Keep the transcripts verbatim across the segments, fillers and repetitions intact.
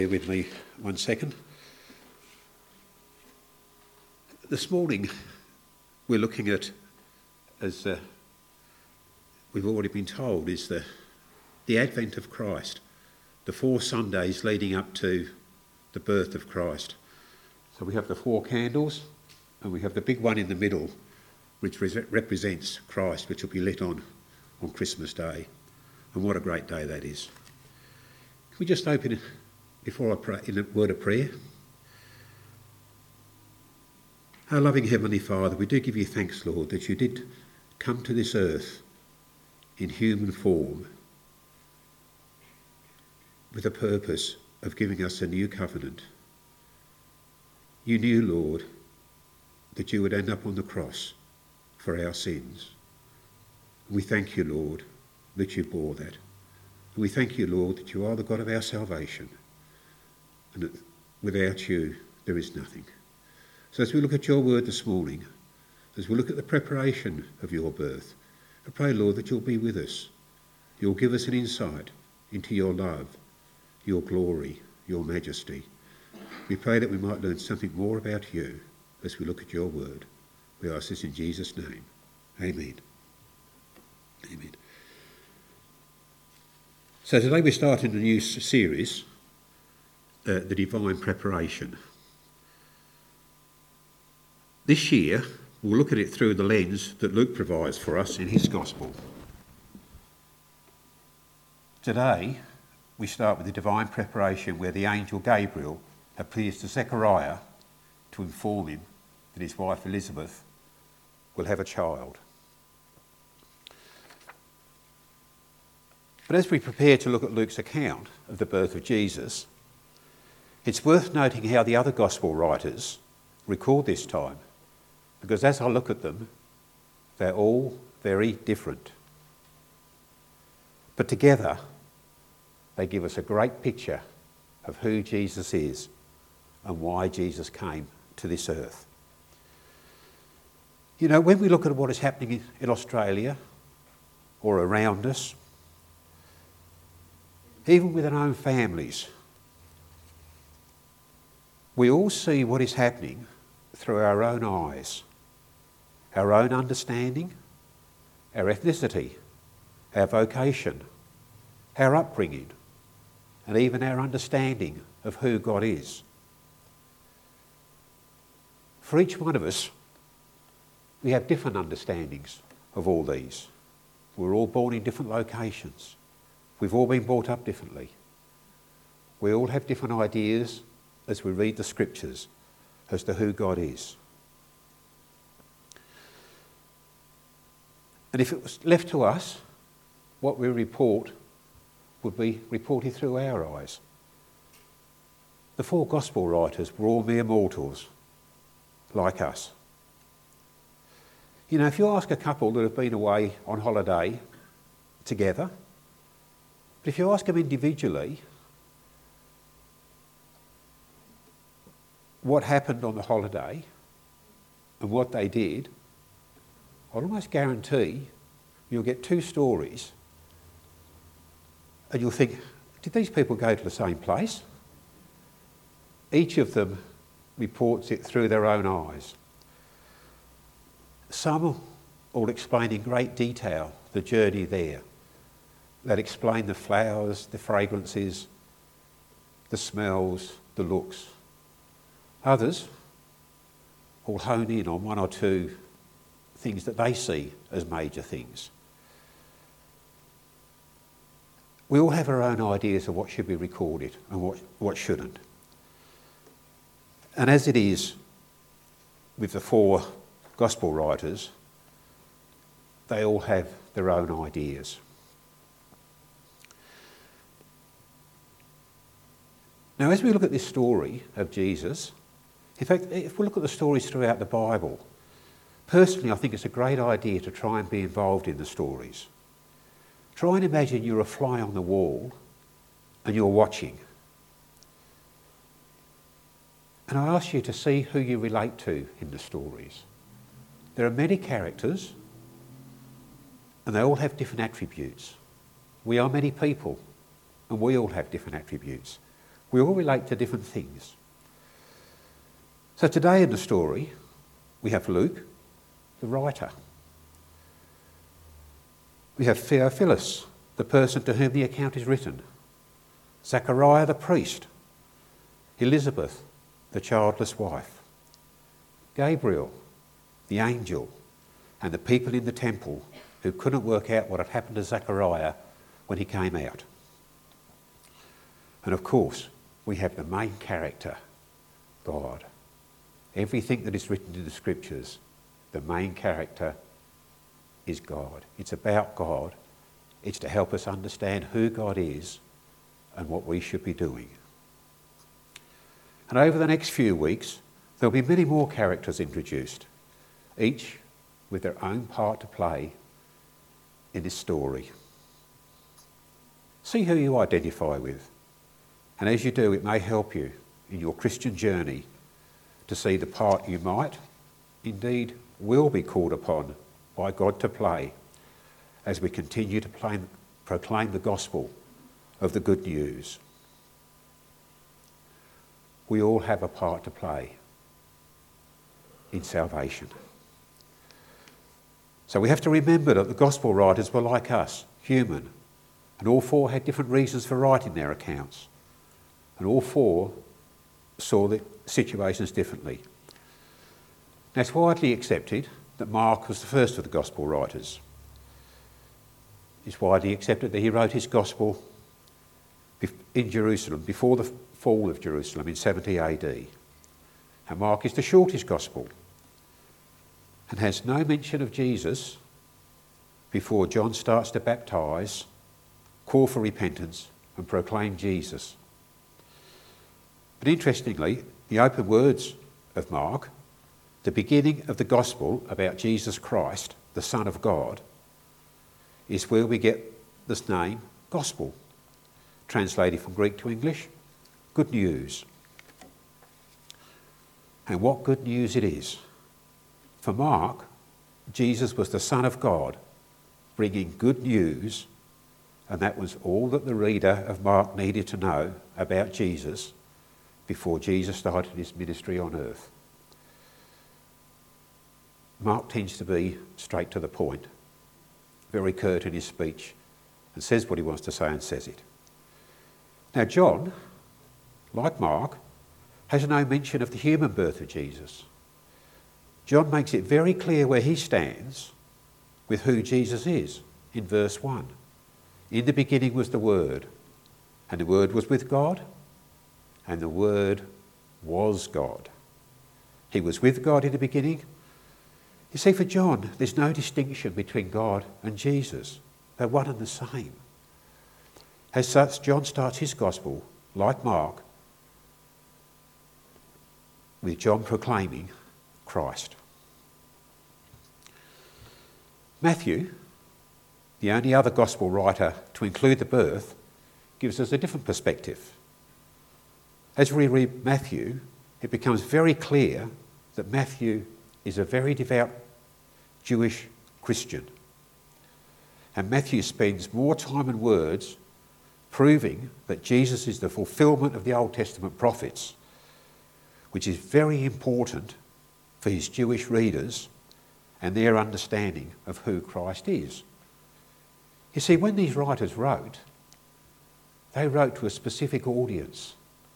Bear with me one second. This morning we're looking at, as uh, we've already been told, is the, the advent of Christ, the four Sundays leading up to the birth of Christ. So we have the four candles and we have the big one in the middle which re- represents Christ, which will be lit on on Christmas Day. And what a great day that is. Can we just open it before I pray in a word of prayer? Our loving Heavenly Father, we do give you thanks, Lord, that you did come to this earth in human form with the purpose of giving us a new covenant. You knew, Lord, that you would end up on the cross for our sins. We thank you, Lord, that you bore that. And we thank you, Lord, that you are the God of our salvation, and that without you there is nothing. So as we look at your word this morning, as we look at the preparation of your birth, I pray, Lord, that you'll be with us. You'll give us an insight into your love, your glory, your majesty. We pray that we might learn something more about you as we look at your word. We ask this in Jesus' name. Amen. Amen. So today we're starting a new series, uh, The Divine Preparation. This year we'll look at it through the lens that Luke provides for us in his Gospel. Today we start with the divine preparation where the angel Gabriel appears to Zechariah to inform him that his wife Elizabeth will have a child. But as we prepare to look at Luke's account of the birth of Jesus, it's worth noting how the other Gospel writers record this time, because as I look at them, they're all very different. But together, they give us a great picture of who Jesus is and why Jesus came to this earth. You know, when we look at what is happening in Australia or around us, even within our own families, we all see what is happening through our own eyes, our own understanding, our ethnicity, our vocation, our upbringing, and even our understanding of who God is. For each one of us, we have different understandings of all these. We're all born in different locations. We've all been brought up differently. We all have different ideas as we read the scriptures as to who God is. And if it was left to us, what we report would be reported through our eyes. The four gospel writers were all mere mortals, like us. You know, if you ask a couple that have been away on holiday together, but if you ask them individually what happened on the holiday and what they did, I'll almost guarantee you'll get two stories and you'll think, did these people go to the same place? Each of them reports it through their own eyes. Some will explain in great detail the journey there. They'll explain the flowers, the fragrances, the smells, the looks. Others will hone in on one or two things that they see as major things. We all have our own ideas of what should be recorded and what, what shouldn't. And as it is with the four gospel writers, they all have their own ideas. Now, as we look at this story of Jesus, in fact, if we look at the stories throughout the Bible, personally, I think it's a great idea to try and be involved in the stories. Try and imagine you're a fly on the wall and you're watching. And I ask you to see who you relate to in the stories. There are many characters and they all have different attributes. We are many people and we all have different attributes. We all relate to different things. So today in the story, we have Luke, the writer. We have Theophilus, the person to whom the account is written. Zachariah, the priest. Elizabeth, the childless wife. Gabriel, the angel, and the people in the temple who couldn't work out what had happened to Zachariah when he came out. And of course, we have the main character, God. Everything that is written in the scriptures, the main character is God. It's about God. It's to help us understand who God is and what we should be doing. And over the next few weeks, there'll be many more characters introduced, each with their own part to play in this story. See who you identify with. And as you do, it may help you in your Christian journey to see the part you might, indeed will be called upon by God to play as we continue to play, proclaim the gospel of the good news. We all have a part to play in salvation. So we have to remember that the gospel writers were like us, human, and all four had different reasons for writing their accounts. And all four saw the situations differently. Now, it's widely accepted that Mark was the first of the gospel writers. It's widely accepted that he wrote his gospel in Jerusalem before the fall of Jerusalem in seventy A D. And Mark is the shortest gospel and has no mention of Jesus before John starts to baptise, call for repentance and proclaim Jesus. But interestingly, the open words of Mark, the beginning of the gospel about Jesus Christ, the Son of God, is where we get this name, gospel, translated from Greek to English, good news. And what good news it is. For Mark, Jesus was the Son of God, bringing good news, and that was all that the reader of Mark needed to know about Jesus before Jesus started his ministry on earth. Mark tends to be straight to the point, very curt in his speech, and says what he wants to say and says it. Now John, like Mark, has no mention of the human birth of Jesus. John makes it very clear where he stands with who Jesus is in verse one. In the beginning was the Word, and the Word was with God, and the Word was God. He was with God in the beginning. You see, for John, there's no distinction between God and Jesus. They're one and the same. As such, John starts his gospel, like Mark, with John proclaiming Christ. Matthew, the only other gospel writer to include the birth, gives us a different perspective. As we read Matthew, it becomes very clear that Matthew is a very devout Jewish Christian. And Matthew spends more time and words proving that Jesus is the fulfilment of the Old Testament prophets, which is very important for his Jewish readers and their understanding of who Christ is. You see, when these writers wrote, they wrote to a specific audience.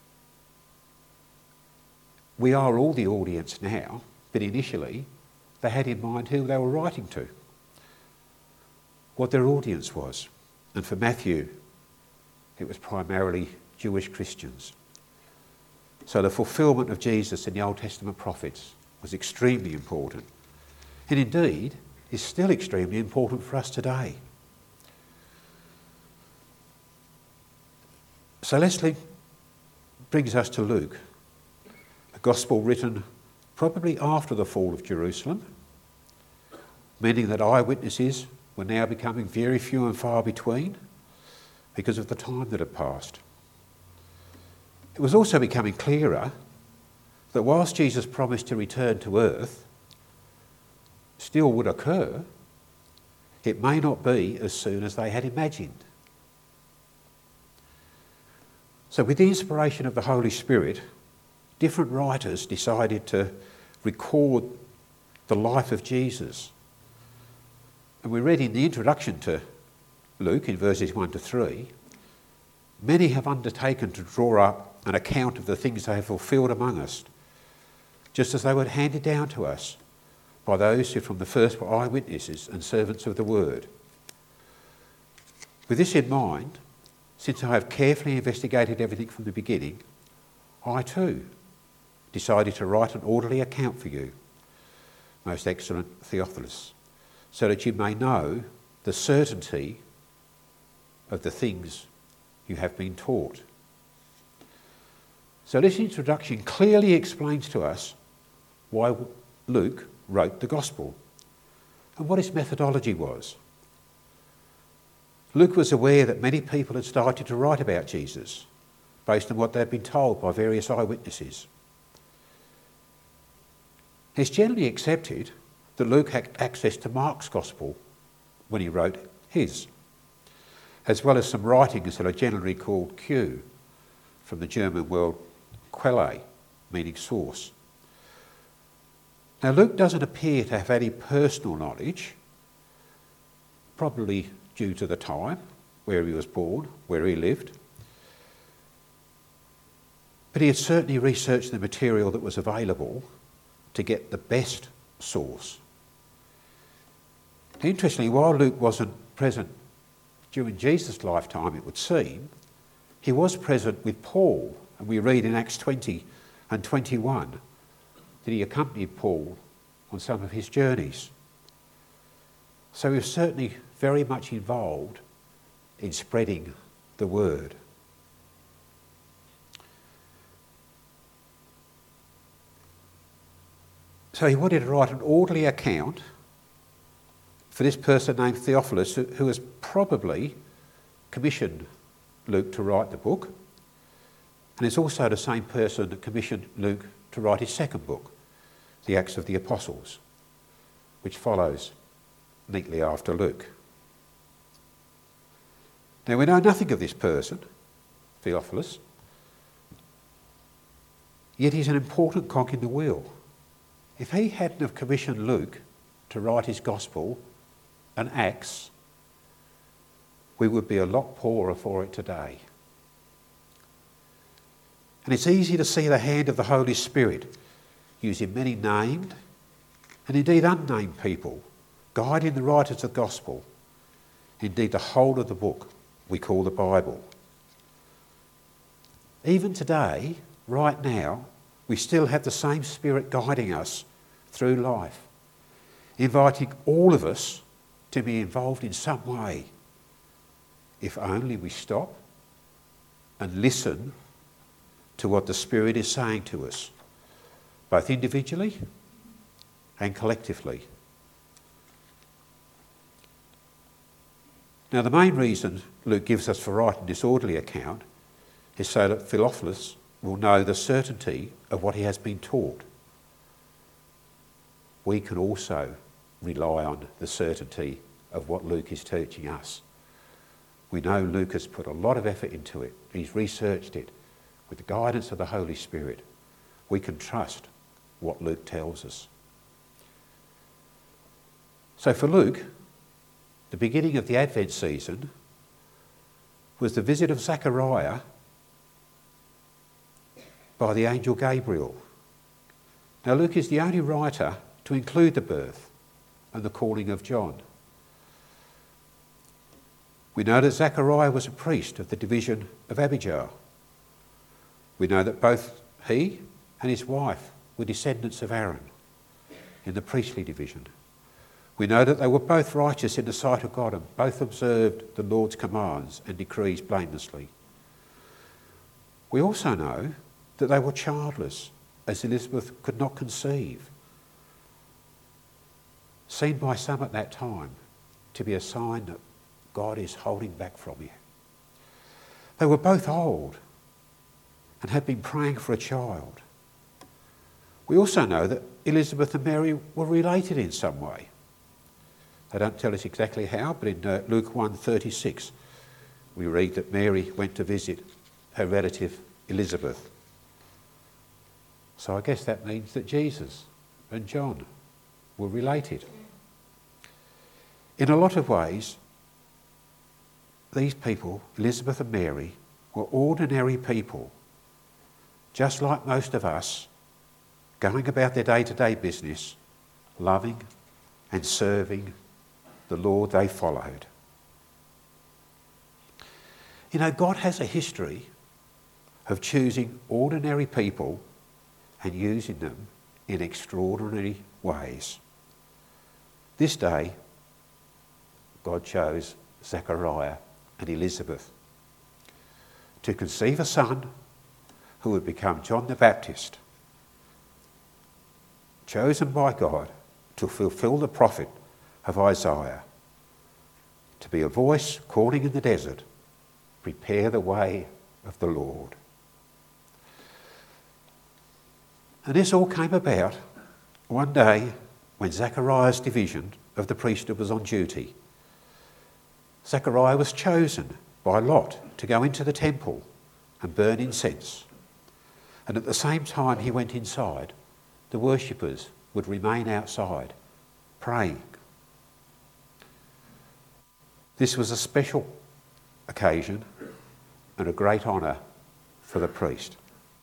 We are all the audience now, but initially they had in mind who they were writing to, what their audience was. And for Matthew, it was primarily Jewish Christians. So the fulfilment of Jesus in the Old Testament prophets was extremely important, and indeed is still extremely important for us today. So Leslie brings us to Luke, a gospel written probably after the fall of Jerusalem, meaning that eyewitnesses were now becoming very few and far between because of the time that had passed. It was also becoming clearer that whilst Jesus promised to return to earth still would occur, it may not be as soon as they had imagined. So with the inspiration of the Holy Spirit, different writers decided to record the life of Jesus. And we read in the introduction to Luke, in verses one to three, many have undertaken to draw up an account of the things they have fulfilled among us, just as they were handed down to us by those who from the first were eyewitnesses and servants of the word. With this in mind, since I have carefully investigated everything from the beginning, I too decided to write an orderly account for you, most excellent Theophilus, so that you may know the certainty of the things you have been taught. So this introduction clearly explains to us why Luke wrote the Gospel and what his methodology was. Luke was aware that many people had started to write about Jesus based on what they had been told by various eyewitnesses. It's generally accepted that Luke had access to Mark's Gospel when he wrote his, as well as some writings that are generally called Q, from the German word Quelle, meaning source. Now Luke doesn't appear to have any personal knowledge, probably due to the time, where he was born, where he lived. But he had certainly researched the material that was available to get the best source. Interestingly, while Luke wasn't present during Jesus' lifetime, it would seem, he was present with Paul, and we read in Acts twenty and twenty-one that he accompanied Paul on some of his journeys. So he was certainly very much involved in spreading the word. So he wanted to write an orderly account for this person named Theophilus, who, who has probably commissioned Luke to write the book. And it's also the same person that commissioned Luke to write his second book, the Acts of the Apostles, which follows neatly after Luke. Now we know nothing of this person, Theophilus, yet he's an important cog in the wheel. If he hadn't have commissioned Luke to write his Gospel and Acts, we would be a lot poorer for it today. And it's easy to see the hand of the Holy Spirit using many named and indeed unnamed people, guiding the writers of the Gospel, indeed the whole of the book we call the Bible. Even today, right now, we still have the same Spirit guiding us through life, inviting all of us to be involved in some way, if only we stop and listen to what the Spirit is saying to us, both individually and collectively. Now, the main reason Luke gives us for writing this orderly account is so that Theophilus will know the certainty of what he has been taught. We can also rely on the certainty of what Luke is teaching us. We know Luke has put a lot of effort into it. He's researched it with the guidance of the Holy Spirit. We can trust what Luke tells us. So for Luke, the beginning of the Advent season was the visit of Zechariah by the angel Gabriel. Now Luke is the only writer to include the birth and the calling of John. We know that Zechariah was a priest of the division of Abijah. We know that both he and his wife were descendants of Aaron in the priestly division. We know that they were both righteous in the sight of God and both observed the Lord's commands and decrees blamelessly. We also know that they were childless, as Elizabeth could not conceive, seen by some at that time to be a sign that God is holding back from you. They were both old and had been praying for a child. We also know that Elizabeth and Mary were related in some way. They don't tell us exactly how, but in uh, Luke one thirty-six we read that Mary went to visit her relative Elizabeth. So I guess that means that Jesus and John were related. In a lot of ways, these people, Elizabeth and Mary, were ordinary people, just like most of us, going about their day-to-day business, loving and serving the Lord they followed. You know, God has a history of choosing ordinary people and using them in extraordinary ways. This day, God chose Zechariah and Elizabeth to conceive a son who would become John the Baptist, chosen by God to fulfill the prophet of Isaiah, to be a voice calling in the desert, prepare the way of the Lord. And this all came about one day when Zechariah's division of the priesthood was on duty. Zechariah was chosen by Lot to go into the temple and burn incense. And at the same time he went inside, the worshippers would remain outside, praying. This was a special occasion and a great honour for the priest.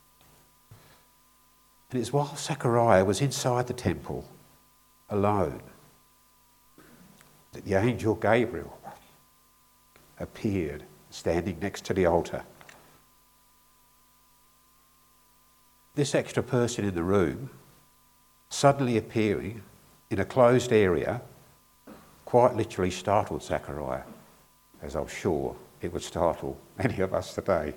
And it's while Zechariah was inside the temple, alone, that the angel Gabriel appeared standing next to the altar. This extra person in the room, suddenly appearing in a closed area, quite literally startled Zechariah, as I'm sure it would startle many of us today.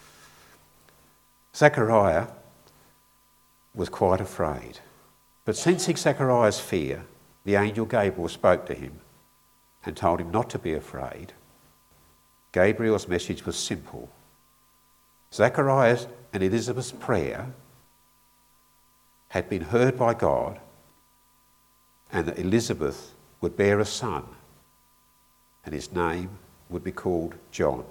Zechariah was quite afraid, but sensing Zechariah's fear, the angel Gabriel spoke to him and told him not to be afraid. Gabriel's message was simple. Zechariah's and Elizabeth's prayer had been heard by God, and that Elizabeth would bear a son, and his name would be called John.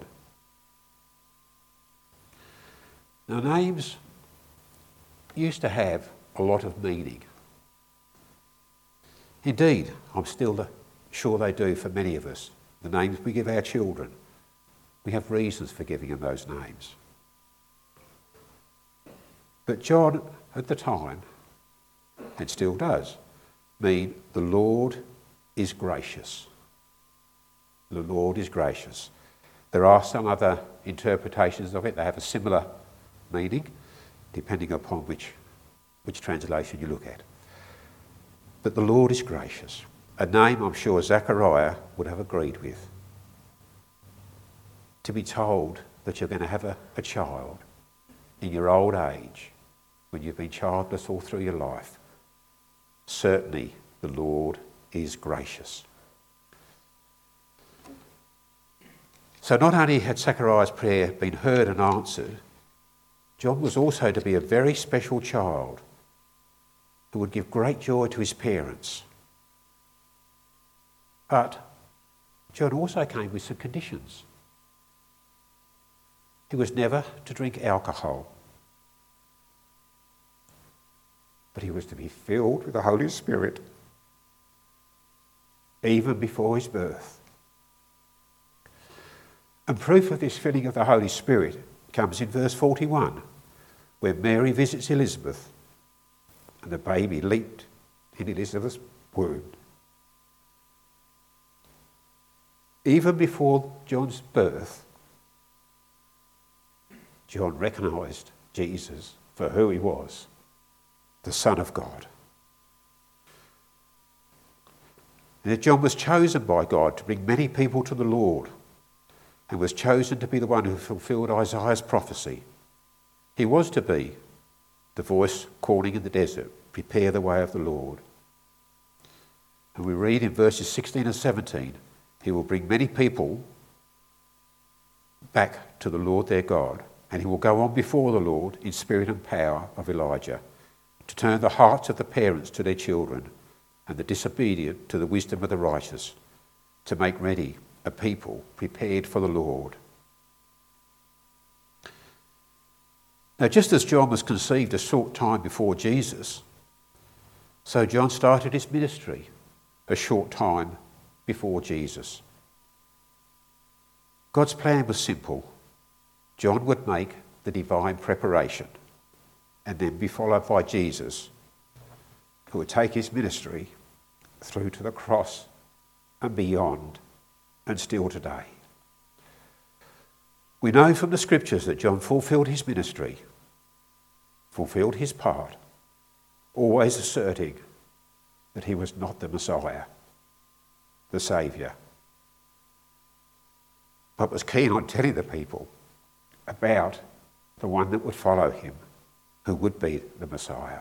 Now, names used to have a lot of meaning. Indeed, I'm still sure they do for many of us. The names we give our children, we have reasons for giving them those names. But John, at the time, and still does, mean the Lord is gracious. The Lord is gracious. There are some other interpretations of it. They have a similar meaning, depending upon which, which translation you look at. But the Lord is gracious, a name I'm sure Zechariah would have agreed with. To be told that you're going to have a, a child in your old age, when you've been childless all through your life, certainly the Lord is gracious. So not only had Zechariah's prayer been heard and answered, John was also to be a very special child who would give great joy to his parents. But John also came with some conditions. He was never to drink alcohol, but he was to be filled with the Holy Spirit even before his birth. And proof of this filling of the Holy Spirit comes in verse forty-one, where Mary visits Elizabeth and the baby leaped in Elizabeth's womb. Even before John's birth, John recognised Jesus for who he was, the Son of God. And that John was chosen by God to bring many people to the Lord, and was chosen to be the one who fulfilled Isaiah's prophecy. He was to be the voice calling in the desert, prepare the way of the Lord. And we read in verses sixteen and seventeen, he will bring many people back to the Lord their God, and he will go on before the Lord in spirit and power of Elijah, to turn the hearts of the parents to their children, and the disobedient to the wisdom of the righteous, to make ready a people prepared for the Lord. Now, just as John was conceived a short time before Jesus, so John started his ministry a short time before Jesus. God's plan was simple. John would make the divine preparation and then be followed by Jesus, who would take his ministry through to the cross and beyond, and still today. We know from the scriptures that John fulfilled his ministry, fulfilled his part, always asserting that he was not the Messiah, the Saviour, but was keen on telling the people about the one that would follow him, who would be the Messiah.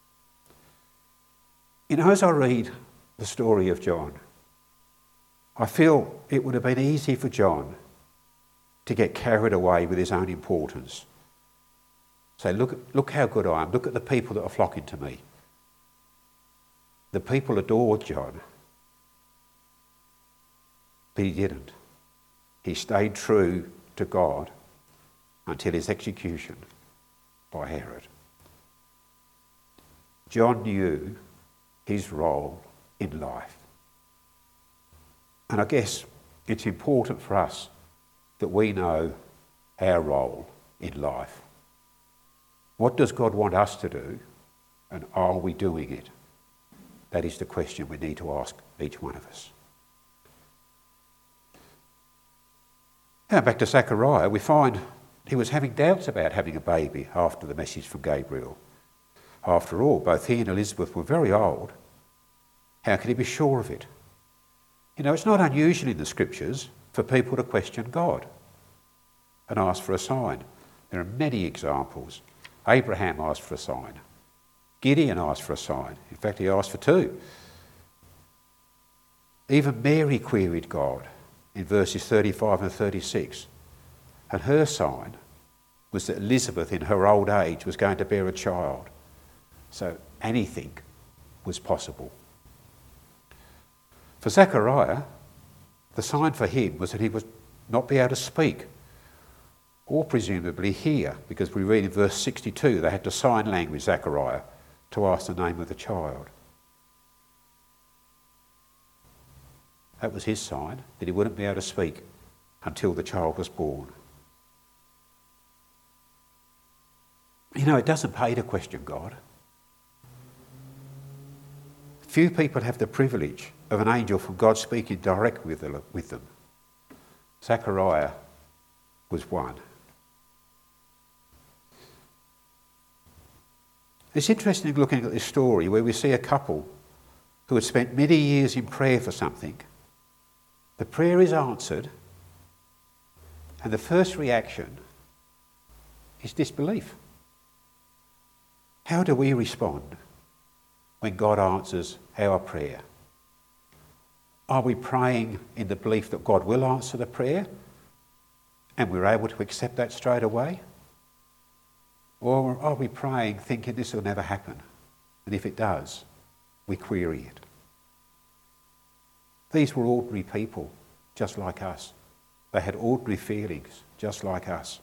You know, as I read the story of John, I feel it would have been easy for John to get carried away with his own importance. Say, look, look how good I am. Look at the people that are flocking to me. The people adored John, but he didn't. He stayed true to God until his execution by Herod. John knew his role in life. And I guess it's important for us that we know our role in life. What does God want us to do, and are we doing it? That is the question we need to ask each one of us. Now back to Zechariah, we find he was having doubts about having a baby after the message from Gabriel. After all, both he and Elizabeth were very old. How could he be sure of it? You know, it's not unusual in the scriptures for people to question God and ask for a sign. There are many examples. Abraham asked for a sign. Gideon asked for a sign. In fact, he asked for two. Even Mary queried God in verses thirty-five and thirty-six. And her sign was that Elizabeth in her old age was going to bear a child. So anything was possible. For Zechariah, the sign for him was that he would not be able to speak, or presumably hear, because we read in verse sixty-two they had to sign language Zechariah to ask the name of the child. That was his sign, that he wouldn't be able to speak until the child was born. You know, it doesn't pay to question God. Few people have the privilege of an angel from God speaking directly with them. Zechariah was one. It's interesting looking at this story where we see a couple who had spent many years in prayer for something. The prayer is answered, and the first reaction is disbelief. How do we respond when God answers our prayer? Are we praying in the belief that God will answer the prayer and we're able to accept that straight away? Or are we praying thinking this will never happen? And if it does, we query it. These were ordinary people, just like us. They had ordinary feelings, just like us.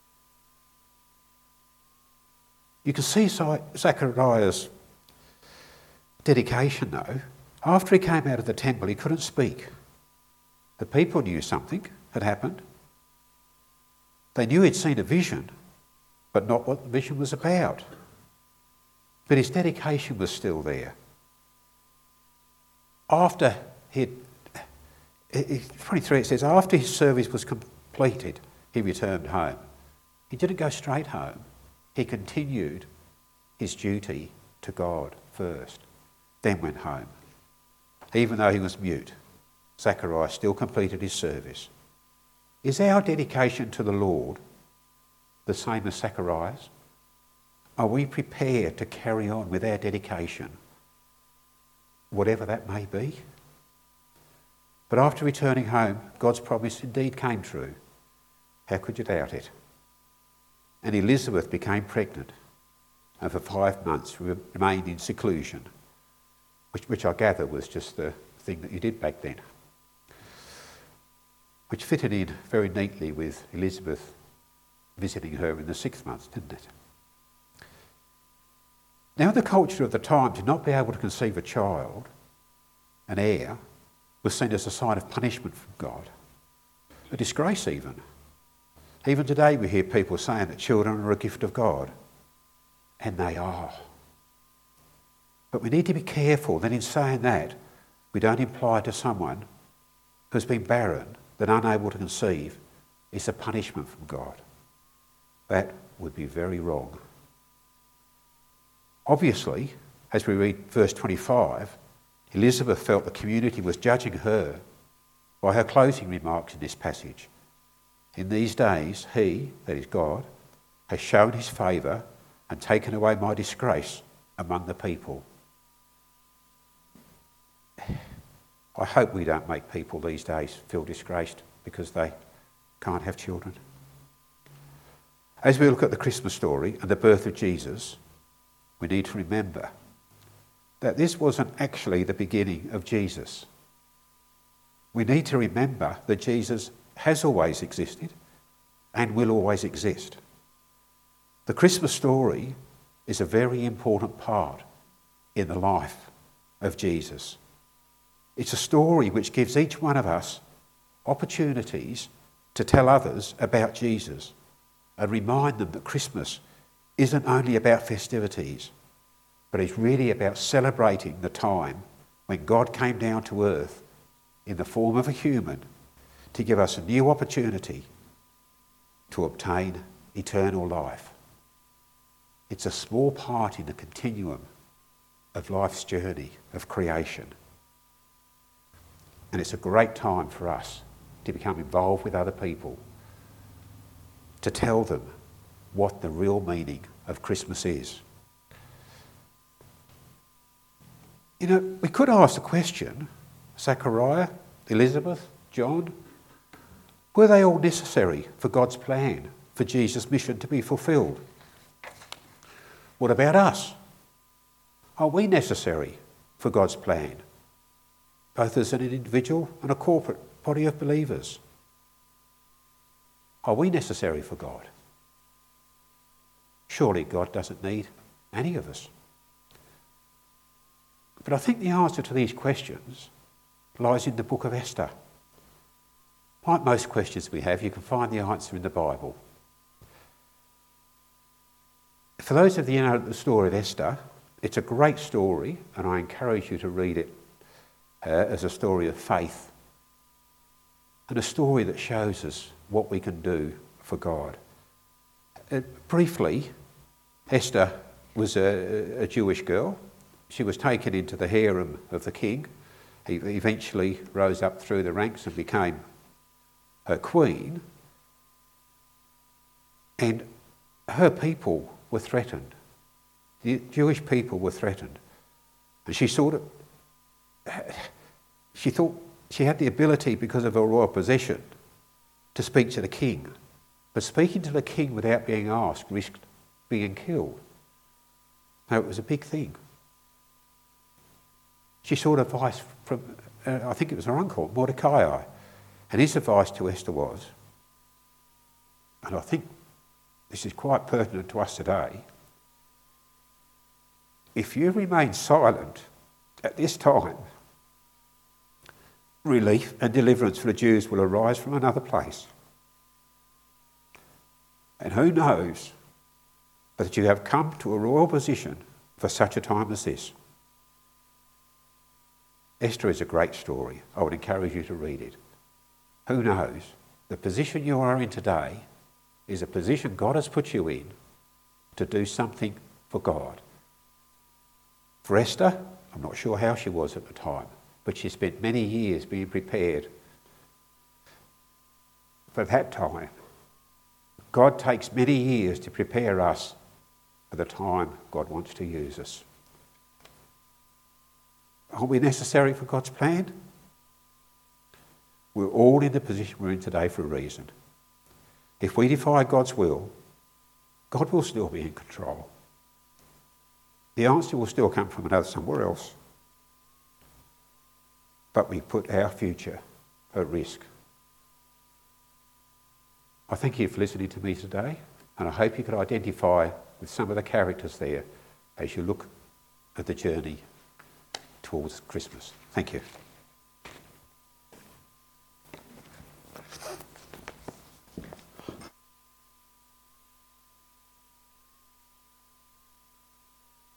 You can see Zechariah's dedication, though. After he came out of the temple, he couldn't speak. The people knew something had happened. They knew he'd seen a vision, but not what the vision was about. But his dedication was still there. After he'd, twenty-three it says, after his service was completed, he returned home. He didn't go straight home. He continued his duty to God first, then went home. Even though he was mute, Zechariah still completed his service. Is our dedication to the Lord the same as Zechariah's? Are we prepared to carry on with our dedication, whatever that may be? But after returning home, God's promise indeed came true. How could you doubt it? And Elizabeth became pregnant, and for five months remained in seclusion, which, which I gather was just the thing that you did back then, which fitted in very neatly with Elizabeth visiting her in the sixth month, didn't it? Now, the culture of the time, to not be able to conceive a child, an heir, was seen as a sign of punishment from God, a disgrace even. Even today we hear people saying that children are a gift of God, and they are. But we need to be careful that in saying that, we don't imply to someone who's been barren, that unable to conceive, is a punishment from God. That would be very wrong. Obviously, as we read verse twenty-five, Elizabeth felt the community was judging her by her closing remarks in this passage. In these days, he, that is God, has shown his favour and taken away my disgrace among the people. I hope we don't make people these days feel disgraced because they can't have children. As we look at the Christmas story and the birth of Jesus, we need to remember that this wasn't actually the beginning of Jesus. We need to remember that Jesus has always existed and will always exist. The Christmas story is a very important part in the life of Jesus. It's a story which gives each one of us opportunities to tell others about Jesus and remind them that Christmas isn't only about festivities, but it's really about celebrating the time when God came down to earth in the form of a human to give us a new opportunity to obtain eternal life. It's a small part in the continuum of life's journey of creation. And it's a great time for us to become involved with other people, to tell them what the real meaning of Christmas is. You know, we could ask the question, Zechariah, Elizabeth, John, were they all necessary for God's plan, for Jesus' mission to be fulfilled? What about us? Are we necessary for God's plan, both as an individual and a corporate body of believers? Are we necessary for God? Surely God doesn't need any of us. But I think the answer to these questions lies in the book of Esther. Like most questions we have, you can find the answer in the Bible. For those of you who know the story of Esther, it's a great story, and I encourage you to read it uh, as a story of faith and a story that shows us what we can do for God. Uh, briefly, Esther was a, a Jewish girl. She was taken into the harem of the king. He eventually rose up through the ranks and became a queen. And her people were threatened. The Jewish people were threatened. And she sort of, she thought she had the ability, because of her royal position, to speak to the king. But speaking to the king without being asked risked being killed. Now, it was a big thing. She sought advice from, uh, I think it was her uncle, Mordecai. And his advice to Esther was, and I think this is quite pertinent to us today, if you remain silent at this time, relief and deliverance for the Jews will arise from another place. And who knows that you have come to a royal position for such a time as this. Esther is a great story. I would encourage you to read it. Who knows? The position you are in today is a position God has put you in to do something for God. For Esther, I'm not sure how she was at the time, but she spent many years being prepared for that time. God takes many years to prepare us for the time God wants to use us. Are we necessary for God's plan? We're all in the position we're in today for a reason. If we defy God's will, God will still be in control. The answer will still come from another somewhere else. But we put our future at risk. I thank you for listening to me today, and I hope you could identify with some of the characters there as you look at the journey towards Christmas. Thank you.